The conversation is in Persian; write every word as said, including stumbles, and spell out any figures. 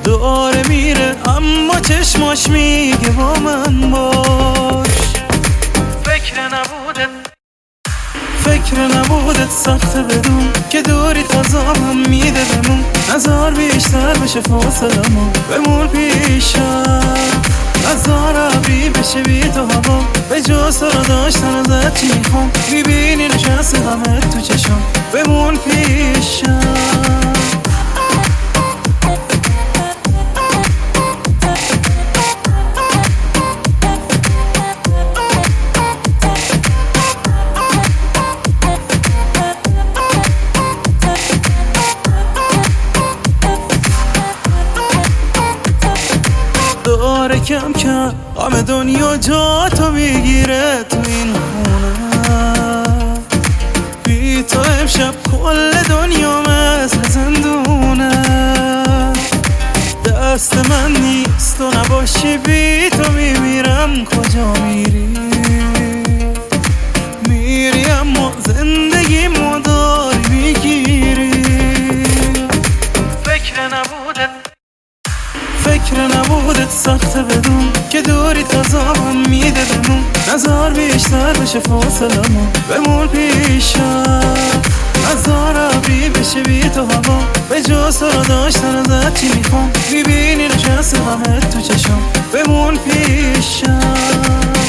داره میره اما چشماش میگه با من باش. فکر نبودت فکر نبودت سخته بدون که دوری تازامم میده بمون. نزار بیشتر بشه فاصلمون بمون پیشم. نزار ابری بشه بی تو هوا به جز تو رو داشتن ازت چی میخوام. میبینی نشسته همه تو چشم بمون پیشم. داره کم کم غم دنیا جا تو میگیره تو این خونه. بی تو امشب کل دنیا مثل زندونه. دست من نیست تو نباشی بی تو میمیرم. کجا میری میری اما زندگی ما داری میگیری. فکر نبودت فکر نبودت سخته بدون که دوری تازامم میده بمون. نزار بیشتر بشه فاصلمون بمون پیشم. نزار ابری بشه بی تو هوا به جز تو رو داشتن ازت چی میخوام. میبینی نشسته همه تو چشم بمون پیشم.